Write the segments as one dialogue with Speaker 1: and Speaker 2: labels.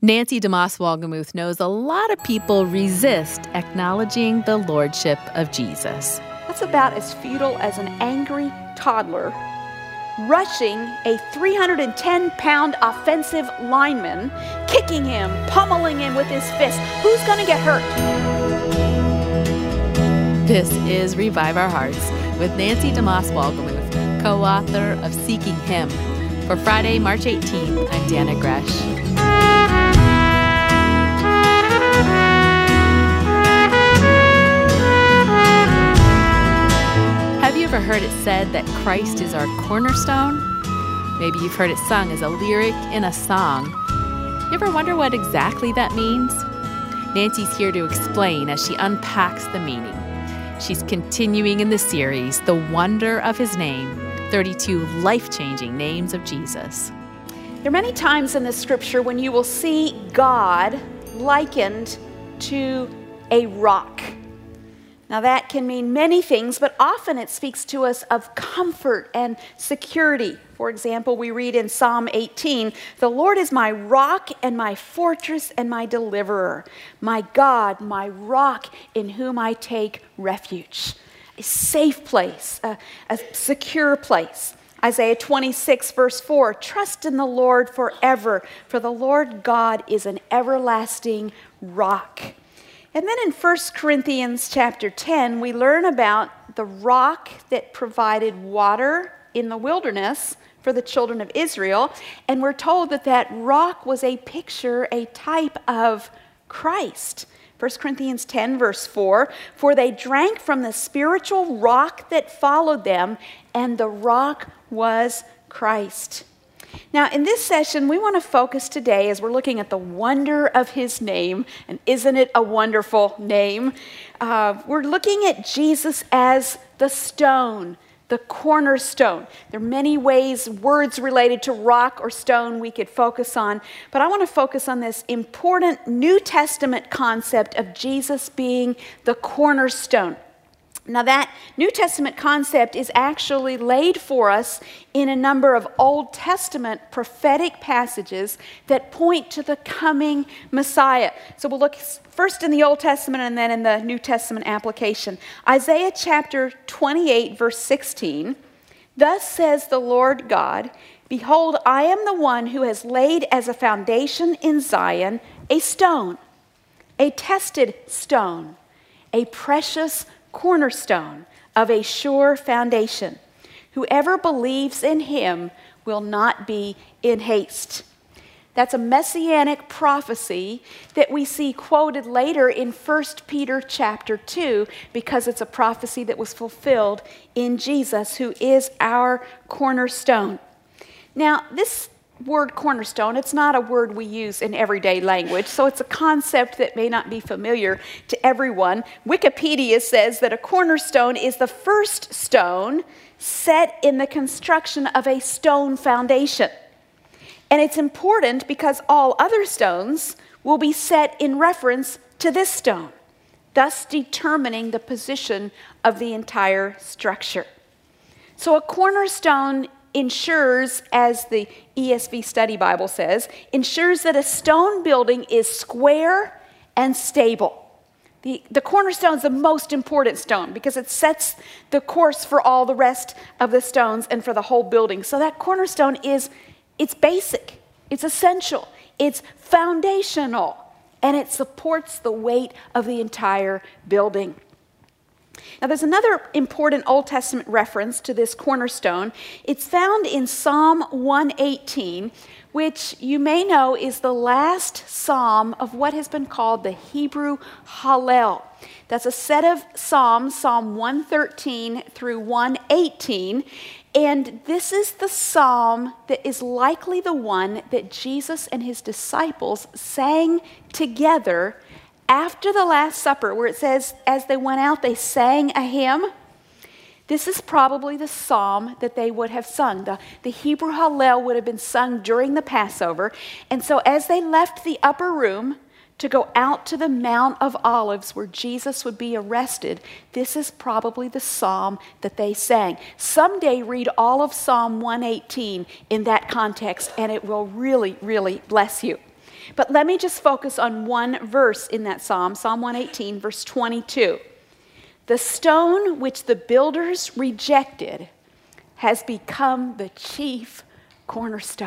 Speaker 1: Nancy DeMoss Wolgemuth knows a lot of people resist acknowledging the lordship of Jesus.
Speaker 2: That's about as futile as an angry toddler rushing a 310-pound offensive lineman, kicking him, pummeling him with his fist. Who's going to get hurt?
Speaker 1: This is Revive Our Hearts with Nancy DeMoss Wolgemuth, co-author of Seeking Him. For Friday, March 18th, I'm Dana Gresh. Have you ever heard it said that Christ is our cornerstone? Maybe you've heard it sung as a lyric in a song. You ever wonder what exactly that means? Nancy's here to explain as she unpacks the meaning. She's continuing in the series, The Wonder of His Name, 32 life-changing names of Jesus.
Speaker 2: There are many times in the scripture when you will see God likened to a rock. Now that can mean many things, but often it speaks to us of comfort and security. For example, we read in Psalm 18, "The Lord is my rock and my fortress and my deliverer, my God, my rock in whom I take refuge." A safe place, a secure place. Isaiah 26, verse 4, "Trust in the Lord forever, for the Lord God is an everlasting rock." And then in 1 Corinthians chapter 10, we learn about the rock that provided water in the wilderness for the children of Israel. And we're told that that rock was a picture, a type of Christ. 1 Corinthians 10, verse 4, "For they drank from the spiritual rock that followed them, and the rock was Christ." Now, in this session, we want to focus today as we're looking at the wonder of his name, and isn't it a wonderful name? We're looking at Jesus as the stone, the cornerstone. There are many ways, words related to rock or stone we could focus on, but I want to focus on this important New Testament concept of Jesus being the cornerstone. Now that New Testament concept is actually laid for us in a number of Old Testament prophetic passages that point to the coming Messiah. So we'll look first in the Old Testament and then in the New Testament application. Isaiah chapter 28, verse 16, "Thus says the Lord God, Behold, I am the one who has laid as a foundation in Zion a stone, a tested stone, a precious cornerstone of a sure foundation. Whoever believes in him will not be in haste." That's a messianic prophecy that we see quoted later in 1 Peter chapter 2 because it's a prophecy that was fulfilled in Jesus, who is our cornerstone. Now, this word cornerstone, it's not a word we use in everyday language, so it's a concept that may not be familiar to everyone. Wikipedia says that a cornerstone is the first stone set in the construction of a stone foundation. And it's important because all other stones will be set in reference to this stone, thus determining the position of the entire structure. So a cornerstone ensures, as the ESV Study Bible says, ensures that a stone building is square and stable. The cornerstone is the most important stone because it sets the course for all the rest of the stones and for the whole building. So that cornerstone it's basic, it's essential, it's foundational, and it supports the weight of the entire building. Now, there's another important Old Testament reference to this cornerstone. It's found in Psalm 118, which you may know is the last psalm of what has been called the Hebrew Hallel. That's a set of psalms, Psalm 113 through 118, and this is the psalm that is likely the one that Jesus and his disciples sang together after the Last Supper, where it says, as they went out, they sang a hymn. This is probably the psalm that they would have sung. The Hebrew Hallel would have been sung during the Passover. And so as they left the upper room to go out to the Mount of Olives where Jesus would be arrested, this is probably the psalm that they sang. Someday read all of Psalm 118 in that context, and it will really, really bless you. But let me just focus on one verse in that psalm, Psalm 118, verse 22. The stone which the builders rejected has become the chief cornerstone.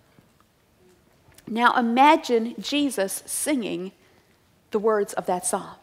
Speaker 2: Now imagine Jesus singing the words of that psalm.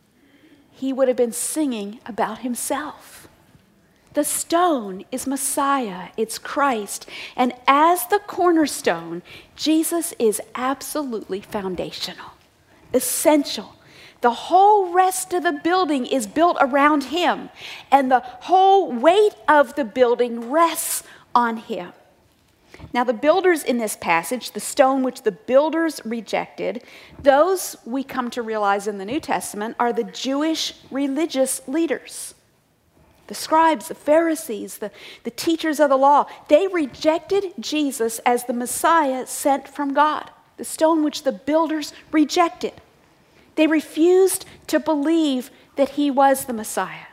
Speaker 2: He would have been singing about himself. The stone is Messiah, it's Christ. And as the cornerstone, Jesus is absolutely foundational, essential. The whole rest of the building is built around him, and the whole weight of the building rests on him. Now, the builders in this passage, the stone which the builders rejected, those we come to realize in the New Testament are the Jewish religious leaders. The scribes, the Pharisees, the teachers of the law, they rejected Jesus as the Messiah sent from God, the stone which the builders rejected. They refused to believe that he was the Messiah.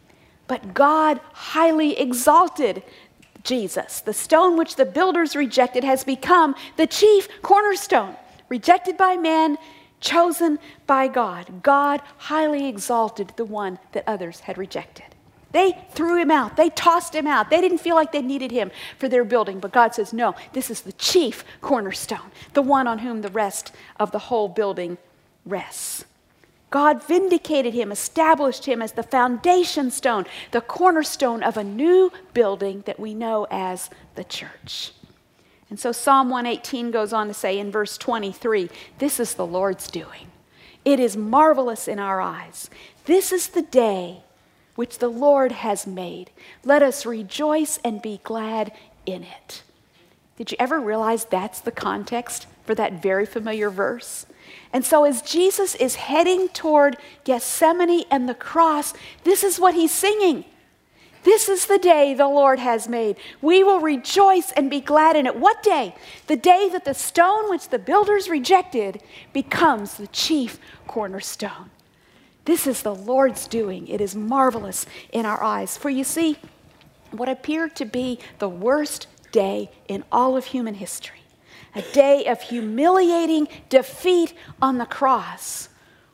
Speaker 2: But God highly exalted Jesus. The stone which the builders rejected has become the chief cornerstone, rejected by men, chosen by God. God highly exalted the one that others had rejected. They threw him out. They tossed him out. They didn't feel like they needed him for their building. But God says, no, this is the chief cornerstone, the one on whom the rest of the whole building rests. God vindicated him, established him as the foundation stone, the cornerstone of a new building that we know as the church. And so Psalm 118 goes on to say in verse 23, this is the Lord's doing. It is marvelous in our eyes. This is the day which the Lord has made. Let us rejoice and be glad in it. Did you ever realize that's the context for that very familiar verse? And so as Jesus is heading toward Gethsemane and the cross, this is what he's singing. This is the day the Lord has made. We will rejoice and be glad in it. What day? The day that the stone which the builders rejected becomes the chief cornerstone. This is the Lord's doing. It is marvelous in our eyes. For you see, what appeared to be the worst day in all of human history, a day of humiliating defeat on the cross,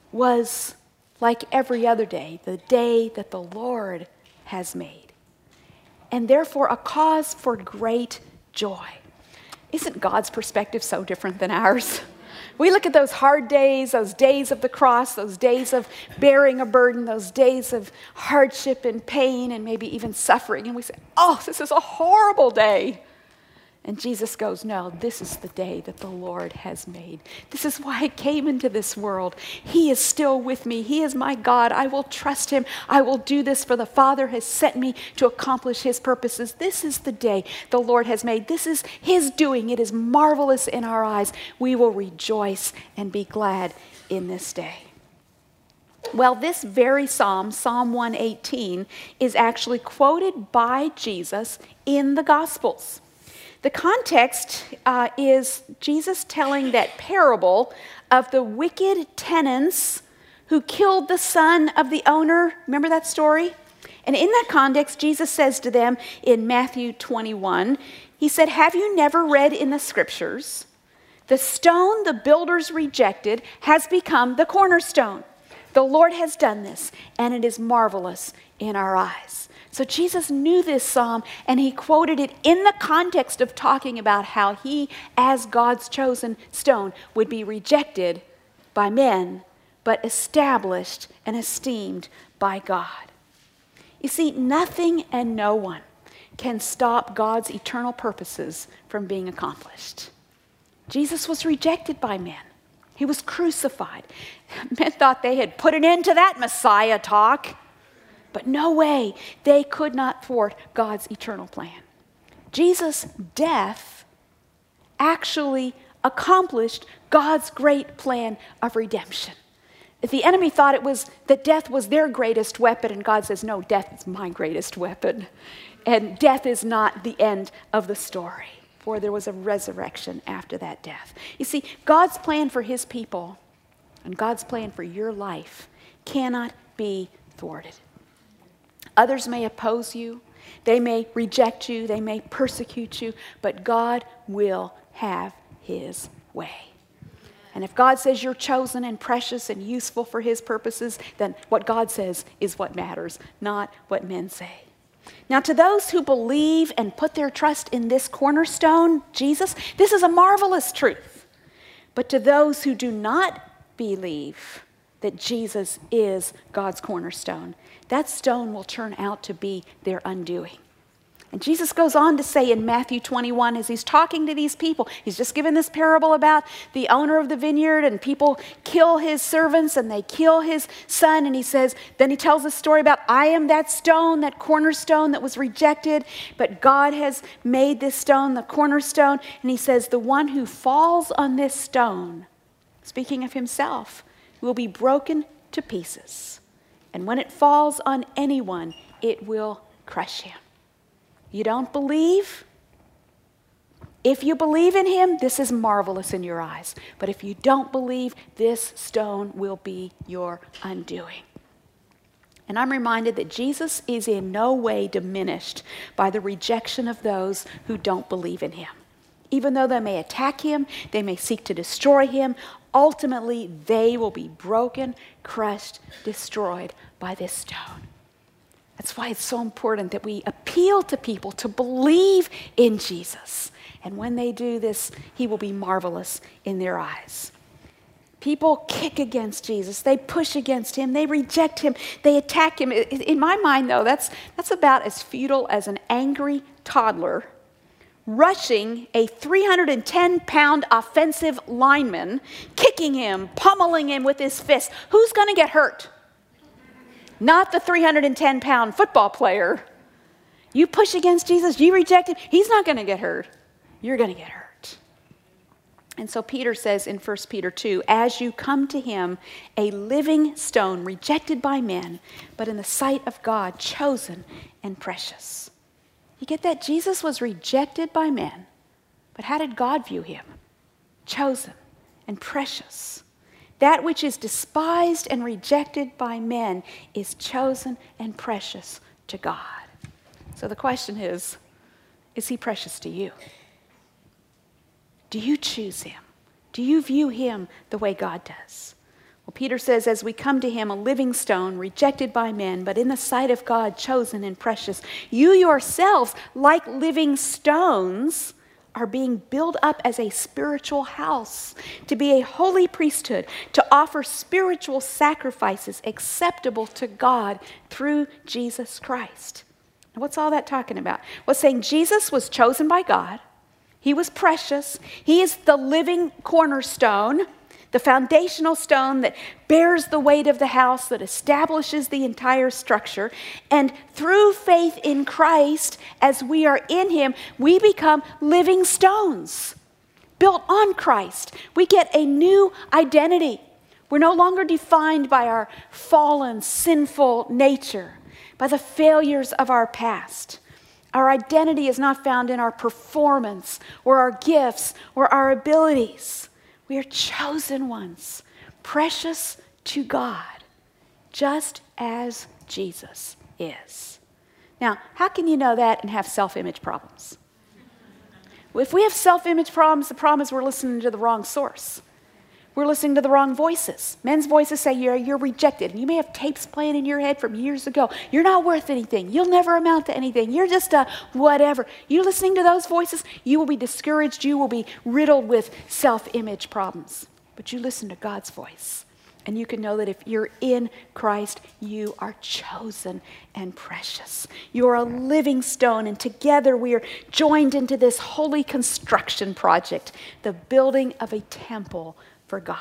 Speaker 2: was like every other day, the day that the Lord has made. And therefore a cause for great joy. Isn't God's perspective so different than ours? We look at those hard days, those days of the cross, those days of bearing a burden, those days of hardship and pain and maybe even suffering, and we say, oh, this is a horrible day. And Jesus goes, no, this is the day that the Lord has made. This is why I came into this world. He is still with me. He is my God. I will trust him. I will do this, for the Father has sent me to accomplish his purposes. This is the day the Lord has made. This is his doing. It is marvelous in our eyes. We will rejoice and be glad in this day. Well, this very psalm, Psalm 118, is actually quoted by Jesus in the Gospels. The context is Jesus telling that parable of the wicked tenants who killed the son of the owner. Remember that story? And in that context, Jesus says to them in Matthew 21, he said, have you never read in the scriptures, the stone the builders rejected has become the cornerstone. The Lord has done this, and it is marvelous in our eyes. So Jesus knew this psalm, and he quoted it in the context of talking about how he, as God's chosen stone, would be rejected by men, but established and esteemed by God. You see, nothing and no one can stop God's eternal purposes from being accomplished. Jesus was rejected by men. He was crucified. Men thought they had put an end to that Messiah talk. But no way, they could not thwart God's eternal plan. Jesus' death actually accomplished God's great plan of redemption. If the enemy thought it was that death was their greatest weapon, and God says, no, death is my greatest weapon. And death is not the end of the story, for there was a resurrection after that death. You see, God's plan for his people and God's plan for your life cannot be thwarted. Others may oppose you, they may reject you, they may persecute you, but God will have his way. And if God says you're chosen and precious and useful for his purposes, then what God says is what matters, not what men say. Now, to those who believe and put their trust in this cornerstone, Jesus, this is a marvelous truth. But to those who do not believe that Jesus is God's cornerstone, that stone will turn out to be their undoing. And Jesus goes on to say in Matthew 21, as he's talking to these people, he's just given this parable about the owner of the vineyard, and people kill his servants and they kill his son. And he says, then he tells a story about, I am that stone, that cornerstone that was rejected, but God has made this stone the cornerstone. And he says, the one who falls on this stone, speaking of himself, will be broken to pieces. And when it falls on anyone, it will crush him. You don't believe? If you believe in him, this is marvelous in your eyes. But if you don't believe, this stone will be your undoing. And I'm reminded that Jesus is in no way diminished by the rejection of those who don't believe in him. Even though they may attack him, they may seek to destroy him, ultimately they will be broken, crushed, destroyed by this stone. That's why it's so important that we appeal to people to believe in Jesus. And when they do this, he will be marvelous in their eyes. People kick against Jesus. They push against him. They reject him. They attack him. In my mind, though, that's about as futile as an angry toddler rushing a 310-pound offensive lineman, kicking him, pummeling him with his fist. Who's going to get hurt? Not the 310-pound football player. You push against Jesus, you reject him, he's not going to get hurt. You're going to get hurt. And so Peter says in 1 Peter 2, as you come to him, a living stone rejected by men, but in the sight of God, chosen and precious. You get that? Jesus was rejected by men, but how did God view him? Chosen and precious. That which is despised and rejected by men is chosen and precious to God. So the question is he precious to you? Do you choose him? Do you view him the way God does? Well, Peter says, as we come to him, a living stone, rejected by men, but in the sight of God, chosen and precious, you yourselves, like living stones, are being built up as a spiritual house, to be a holy priesthood, to offer spiritual sacrifices acceptable to God through Jesus Christ. Now, what's all that talking about? Well, saying Jesus was chosen by God. He was precious. He is the living cornerstone, the foundational stone that bears the weight of the house, that establishes the entire structure. And through faith in Christ, as we are in him, we become living stones, built on Christ. We get a new identity. We're no longer defined by our fallen, sinful nature, by the failures of our past. Our identity is not found in our performance or our gifts or our abilities. We are chosen ones, precious to God, just as Jesus is. Now, how can you know that and have self-image problems? Well, if we have self-image problems, the problem is we're listening to the wrong source. We're listening to the wrong voices. Men's voices say you're rejected. And you may have tapes playing in your head from years ago. You're not worth anything. You'll never amount to anything. You're just a whatever. You're listening to those voices, you will be discouraged. You will be riddled with self-image problems. But you listen to God's voice. And you can know that if you're in Christ, you are chosen and precious. You're a living stone, and together we are joined into this holy construction project, the building of a temple for God.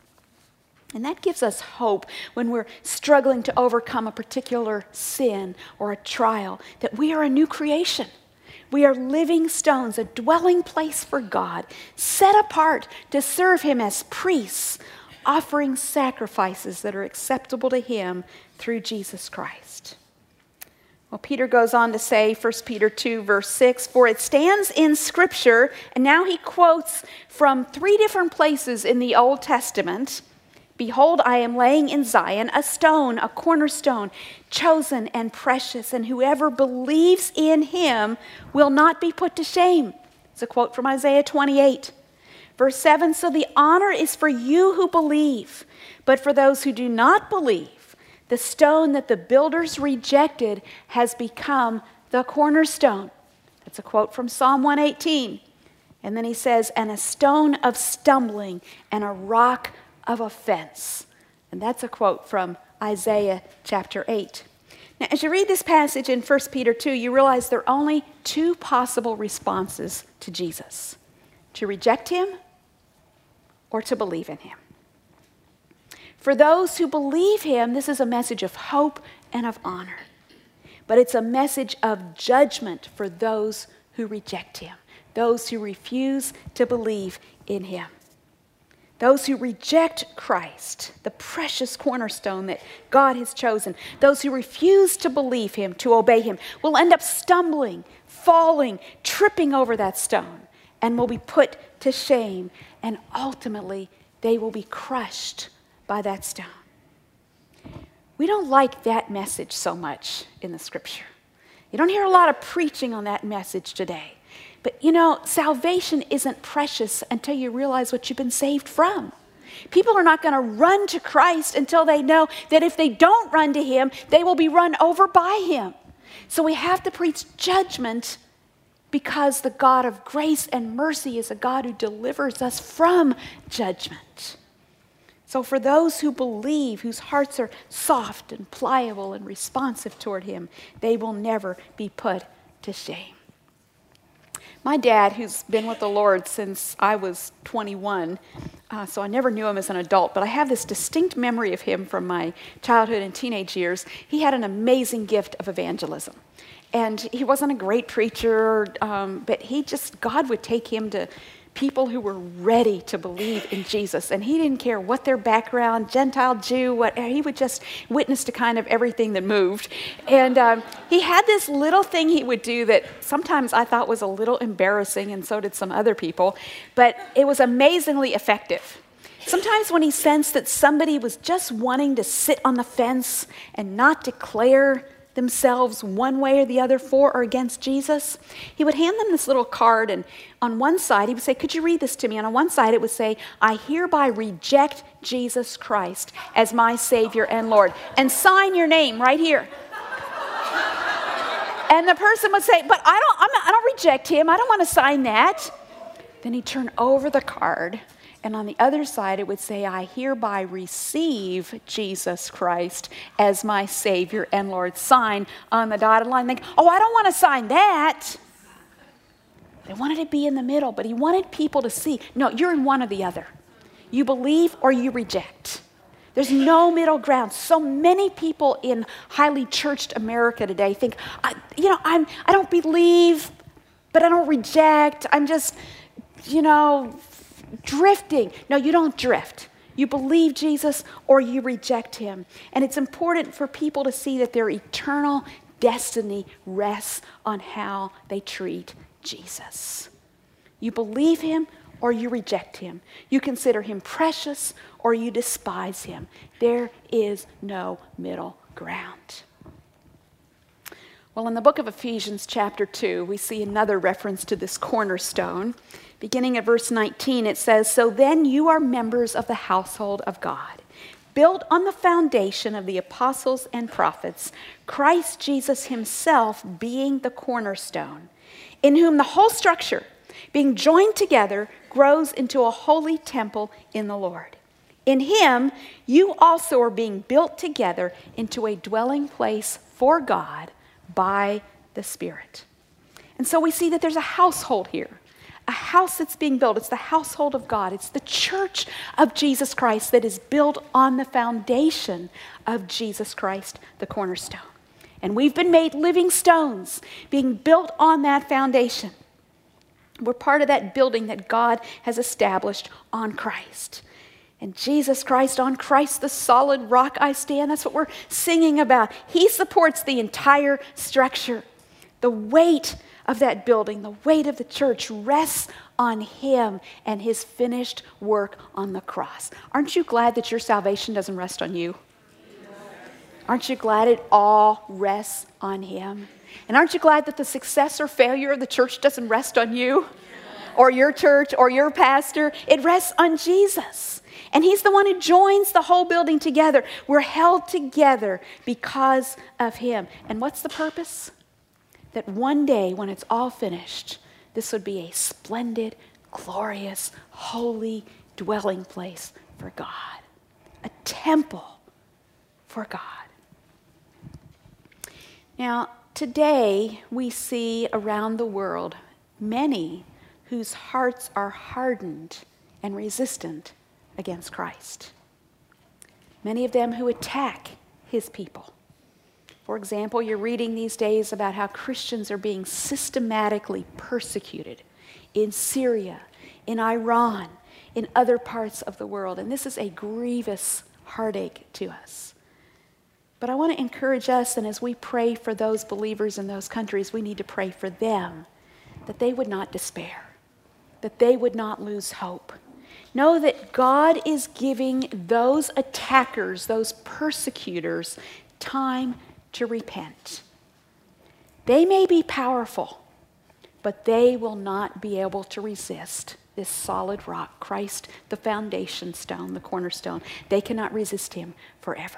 Speaker 2: And that gives us hope when we're struggling to overcome a particular sin or a trial, that we are a new creation. We are living stones, a dwelling place for God, set apart to serve him as priests, offering sacrifices that are acceptable to him through Jesus Christ. Well, Peter goes on to say, 1 Peter 2, verse 6, for it stands in Scripture, and now he quotes from 3 different places in the Old Testament, behold, I am laying in Zion a stone, a cornerstone, chosen and precious, and whoever believes in him will not be put to shame. It's a quote from Isaiah 28. Verse 7, so the honor is for you who believe, but for those who do not believe, the stone that the builders rejected has become the cornerstone. That's a quote from Psalm 118. And then he says, and a stone of stumbling and a rock of offense. And that's a quote from Isaiah chapter 8. Now, as you read this passage in 1 Peter 2, you realize there are only two possible responses to Jesus: to reject him or to believe in him. For those who believe him, this is a message of hope and of honor. But it's a message of judgment for those who reject him, those who refuse to believe in him. Those who reject Christ, the precious cornerstone that God has chosen, those who refuse to believe him, to obey him, will end up stumbling, falling, tripping over that stone, and will be put to shame, and ultimately they will be crushed by that stone. We don't like that message so much in the scripture. You don't hear a lot of preaching on that message today. But you know, salvation isn't precious until you realize what you've been saved from. People are not going to run to Christ until they know that if they don't run to him, they will be run over by him. So we have to preach judgment, because the God of grace and mercy is a God who delivers us from judgment. So for those who believe, whose hearts are soft and pliable and responsive toward him, they will never be put to shame. My dad, who's been with the Lord since I was 21, so I never knew him as an adult, but I have this distinct memory of him from my childhood and teenage years. He had an amazing gift of evangelism. And he wasn't a great preacher, but God would take him to people who were ready to believe in Jesus. And he didn't care what their background, Gentile, Jew, whatever. He would just witness to kind of everything that moved. And he had this little thing he would do that sometimes I thought was a little embarrassing, and so did some other people, but it was amazingly effective. Sometimes when he sensed that somebody was just wanting to sit on the fence and not declare themselves one way or the other for or against Jesus, he would hand them this little card, and on one side he would say, could you read this to me? And on one side it would say, I hereby reject Jesus Christ as my Savior and Lord, and sign your name right here. And the person would say, but I don't reject him, I don't want to sign that. Then he'd turn over the card, and on the other side, it would say, I hereby receive Jesus Christ as my Savior and Lord. Sign on the dotted line. Think, oh, I don't want to sign that. They wanted to be in the middle, but he wanted people to see, no, you're in one or the other. You believe or you reject. There's no middle ground. So many people in highly churched America today think, I don't believe, but I don't reject. I'm just, drifting. No, you don't drift. You believe Jesus or you reject him. And it's important for people to see that their eternal destiny rests on how they treat Jesus. You believe him or you reject him. You consider him precious or you despise him. There is no middle ground. Well, in the book of Ephesians chapter 2, we see another reference to this cornerstone. Beginning at verse 19, it says, so then you are members of the household of God, built on the foundation of the apostles and prophets, Christ Jesus himself being the cornerstone, in whom the whole structure, being joined together, grows into a holy temple in the Lord. In him, you also are being built together into a dwelling place for God by the Spirit. And so we see that there's a household here. A house that's being built. It's the household of God. It's the church of Jesus Christ that is built on the foundation of Jesus Christ, the cornerstone. And we've been made living stones, being built on that foundation. We're part of that building that God has established on Christ. And Jesus Christ, on Christ, the solid rock I stand. That's what we're singing about. He supports the entire structure. The weight of that building, the weight of the church rests on him and his finished work on the cross. Aren't you glad that your salvation doesn't rest on you? Aren't you glad it all rests on him? And aren't you glad that the success or failure of the church doesn't rest on you? or your church or your pastor. It rests on Jesus. And he's the one who joins the whole building together. We're held together because of him. And what's the purpose? That one day when it's all finished, this would be a splendid, glorious, holy dwelling place for God. A temple for God. Now, today we see around the world many whose hearts are hardened and resistant against Christ. Many of them who attack his people. For example, you're reading these days about how Christians are being systematically persecuted in Syria, in Iran, in other parts of the world. And this is a grievous heartache to us. But I want to encourage us, and as we pray for those believers in those countries, we need to pray for them, that they would not despair, that they would not lose hope. Know that God is giving those attackers, those persecutors, time to repent. They may be powerful, but they will not be able to resist this solid rock, Christ, the foundation stone, the cornerstone. They cannot resist him forever.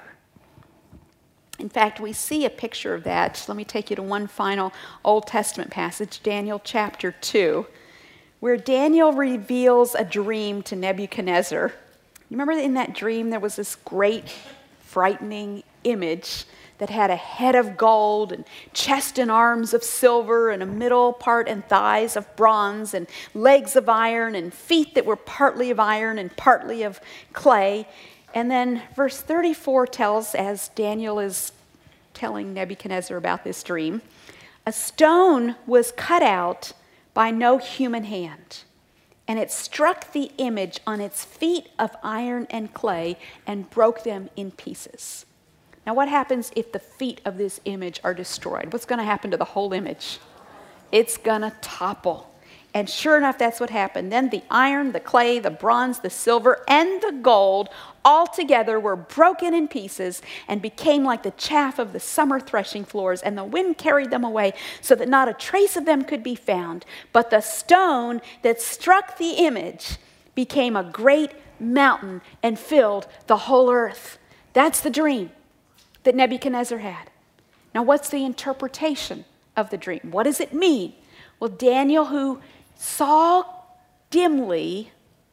Speaker 2: In fact, we see a picture of that. Let me take you to one final Old Testament passage, Daniel chapter 2, where Daniel reveals a dream to Nebuchadnezzar. You remember in that dream there was this great, frightening image that had a head of gold and chest and arms of silver and a middle part and thighs of bronze and legs of iron and feet that were partly of iron and partly of clay. And then verse 34 tells, as Daniel is telling Nebuchadnezzar about this dream, a stone was cut out by no human hand, and it struck the image on its feet of iron and clay and broke them in pieces. Now, what happens if the feet of this image are destroyed? What's going to happen to the whole image? It's going to topple. And sure enough, that's what happened. Then the iron, the clay, the bronze, the silver, and the gold all together were broken in pieces and became like the chaff of the summer threshing floors, and the wind carried them away so that not a trace of them could be found. But the stone that struck the image became a great mountain and filled the whole earth. That's the dream that Nebuchadnezzar had. Now, what's the interpretation of the dream? What does it mean? Well, Daniel, who saw dimly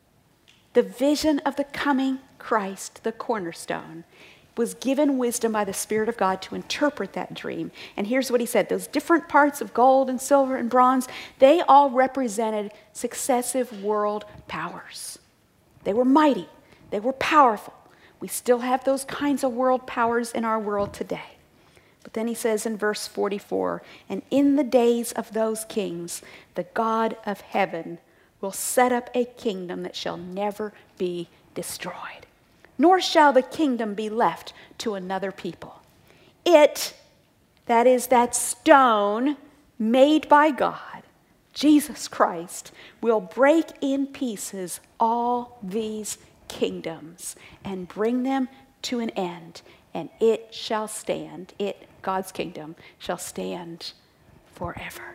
Speaker 2: the vision of the coming Christ, the cornerstone, was given wisdom by the Spirit of God to interpret that dream. And here's what he said. Those different parts of gold and silver and bronze, they all represented successive world powers. They were mighty. They were powerful. We still have those kinds of world powers in our world today. But then he says in verse 44, and in the days of those kings, the God of heaven will set up a kingdom that shall never be destroyed, nor shall the kingdom be left to another people. It, that is that stone made by God, Jesus Christ, will break in pieces all these kingdoms and bring them to an end, and it shall stand. It, God's kingdom, shall stand forever.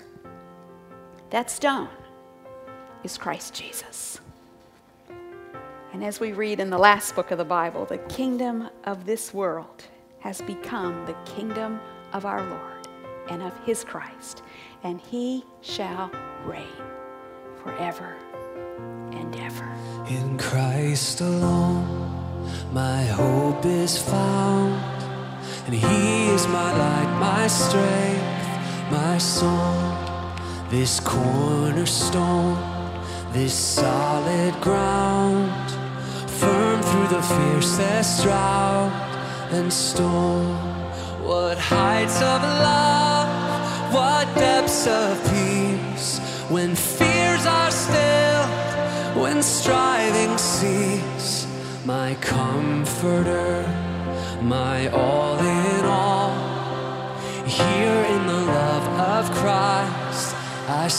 Speaker 2: That stone is Christ Jesus. And as we read in the last book of the Bible, the kingdom of this world has become the kingdom of our Lord and of his Christ, and he shall reign forever and ever.
Speaker 3: In Christ alone, my hope is found, and he is my light, my strength, my song. This cornerstone, this solid ground, firm through the fiercest drought and storm. What heights of love, what depths of peace, when fears are stilled, when striving cease. My comforter, my all in all, here in the love of Christ I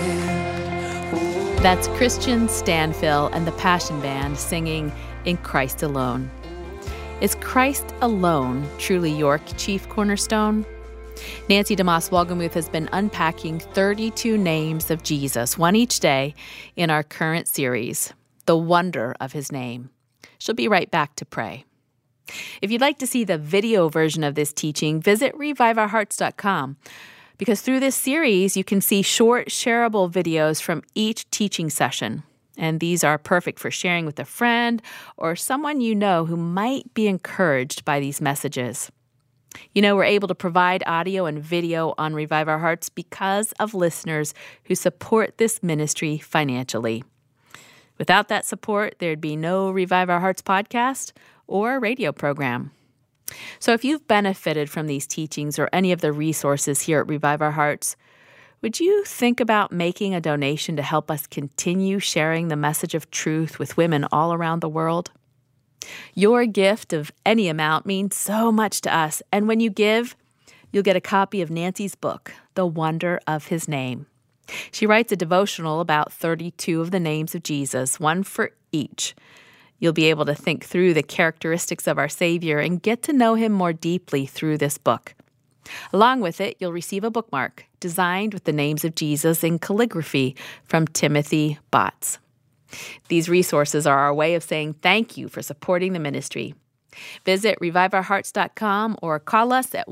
Speaker 3: stand.
Speaker 1: That's Christian Stanfill and the Passion Band singing In Christ Alone. Is Christ alone truly your chief cornerstone? Nancy DeMoss Wolgemuth has been unpacking 32 names of Jesus, one each day, in our current series, The Wonder of His Name. She'll be right back to pray. If you'd like to see the video version of this teaching, visit reviveourhearts.com, because through this series, you can see short, shareable videos from each teaching session. And these are perfect for sharing with a friend or someone you know who might be encouraged by these messages. You know, we're able to provide audio and video on Revive Our Hearts because of listeners who support this ministry financially. Without that support, there'd be no Revive Our Hearts podcast or radio program. So if you've benefited from these teachings or any of the resources here at Revive Our Hearts, would you think about making a donation to help us continue sharing the message of truth with women all around the world? Your gift of any amount means so much to us, and when you give, you'll get a copy of Nancy's book, The Wonder of His Name. She writes a devotional about 32 of the names of Jesus, one for each. You'll be able to think through the characteristics of our Savior and get to know Him more deeply through this book. Along with it, you'll receive a bookmark designed with the names of Jesus in calligraphy from Timothy Botts. These resources are our way of saying thank you for supporting the ministry. Visit reviveourhearts.com or call us at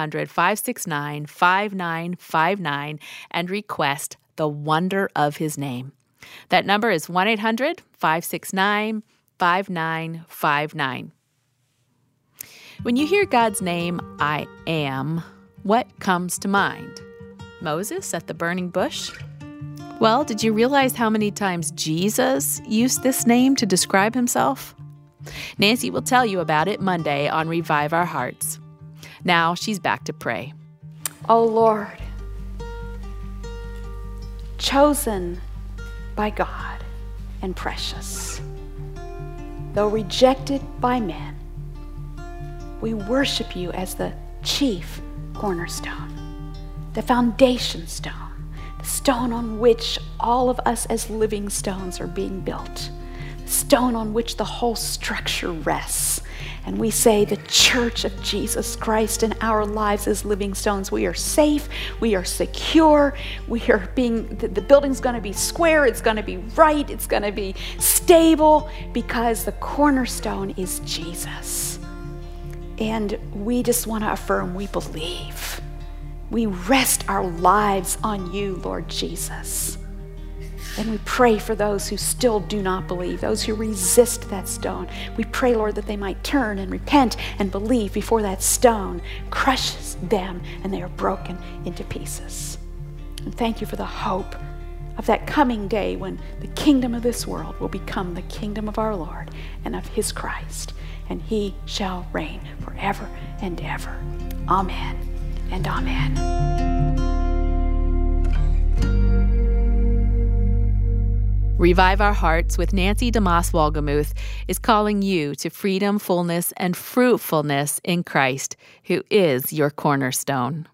Speaker 1: 1-800-569-5959 and request The Wonder of His Name. That number is 1-800-569-5959. When you hear God's name, I am, what comes to mind? Moses at the burning bush? Well, did you realize how many times Jesus used this name to describe himself? Nancy will tell you about it Monday on Revive Our Hearts. Now she's back to pray.
Speaker 2: Oh Lord, chosen by God and precious, though rejected by men, we worship you as the chief cornerstone, the foundation stone, the stone on which all of us as living stones are being built, the stone on which the whole structure rests. And we say the church of Jesus Christ in our lives as living stones, we are safe, we are secure, the building's going to be square, it's going to be right, it's going to be stable, because the cornerstone is Jesus. And we just want to affirm we believe. We rest our lives on you, Lord Jesus. And we pray for those who still do not believe, those who resist that stone. We pray, Lord, that they might turn and repent and believe before that stone crushes them and they are broken into pieces. And thank you for the hope of that coming day when the kingdom of this world will become the kingdom of our Lord and of his Christ, and he shall reign forever and ever. Amen and amen.
Speaker 1: Revive Our Hearts with Nancy DeMoss Wolgemuth is calling you to freedom, fullness, and fruitfulness in Christ, who is your cornerstone.